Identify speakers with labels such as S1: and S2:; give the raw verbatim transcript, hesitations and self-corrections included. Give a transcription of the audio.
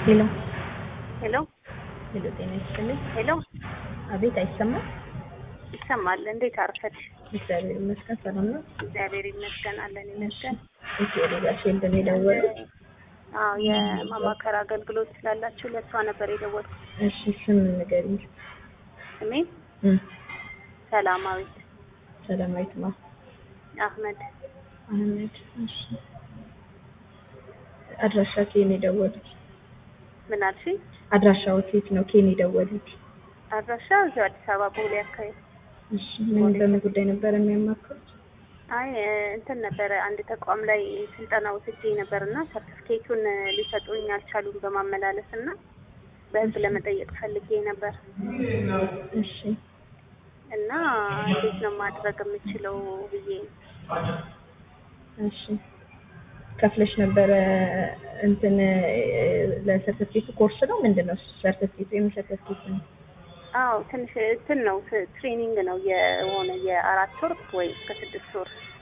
S1: ሄሎ
S2: ሄሎ
S1: ሄሎ፣ ጤና ይስጥልኝ።
S2: ሄሎ
S1: አቤት፣ አይሰማም?
S2: ይሰማል። እንዴት አረፈድሽ?
S1: እግዚአብሔር ይመስገን ሰላም ነው።
S2: እግዚአብሔር ይመስገን አለን ይመስገን።
S1: እሺ፣ ወደ ፊልድ የደወሉት?
S2: አዎ የማማከር አገልግሎት ስላላችሁ ለሷ ነበር የደወልኩት።
S1: እሺ፣ ስም ንገሪኝ።
S2: ስሜ
S1: እም
S2: ሰላማዊት
S1: ሰላማዊት ማ
S2: አህመድ።
S1: አህመድ። እሺ፣ አድራሻ ከየት ነው የደወሉት?
S2: ምን አልሽኝ?
S1: አድራሻው የት ነው? ከየት ነው የደወሉት?
S2: አድራሻ እዚሁ አዲስ አበባ ቦሌ አካባቢ።
S1: እሺ፣ ምን በምን ጉዳይ ነበር የሚያማክሩት?
S2: አይ እንትን ነበረ አንድ ተቋም ላይ ስልጠና ወስጄ ነበርና ሰርቲፊኬቱን ሊሰጡኝ አልቻሉም በማመላለስ እና በህዝብ ለመጠየቅ ፈልጌ ነበር።
S1: እሺ፣
S2: እና እንዴት ነው ማድረግ የምችለው ብዬ።
S1: እሺ፣ ከፍለሽ ነበረ እንትን ለሰርቲፊኬቱ ኮርስ ነው ምንድነው? ሰርቲፊኬቱ የምን ሰርቲፊኬት ነው?
S2: አዎ ትንሽ እንትን ነው ትሬኒንግ ነው የሆነ የአራት ወር ወይ ከስድስት ወር